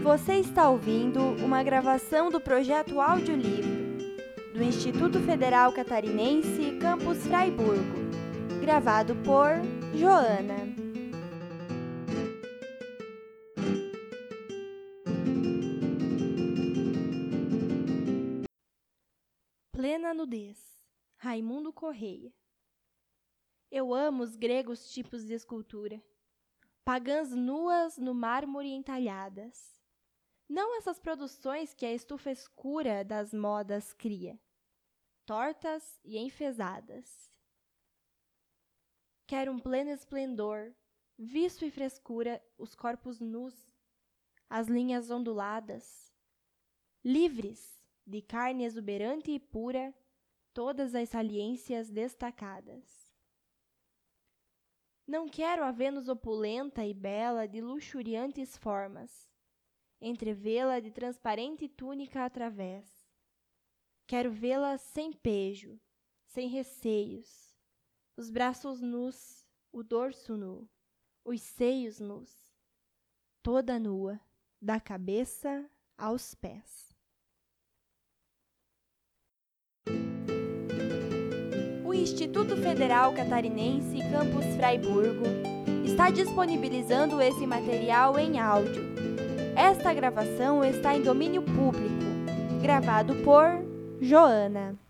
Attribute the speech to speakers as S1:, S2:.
S1: Você está ouvindo uma gravação do projeto Audiolivro do Instituto Federal Catarinense, Campus Fraiburgo, gravado por Joana. Plena nudez, Raimundo Correia. Eu amo os gregos tipos de escultura, pagãs nuas no mármore entalhadas. Não essas produções que a estufa escura das modas cria, tortas e enfesadas. Quero um pleno esplendor, viço e frescura, os corpos nus, as linhas onduladas, livres, de carne exuberante e pura, todas as saliências destacadas. Não quero a Vênus opulenta e bela de luxuriantes formas, entrevê-la de transparente túnica através. Quero vê-la sem pejo, sem receios, os braços nus, o dorso nu, os seios nus, toda nua, da cabeça aos pés. O Instituto Federal Catarinense, Campus Fraiburgo, está disponibilizando esse material em áudio. Esta gravação está em domínio público, gravado por Joana.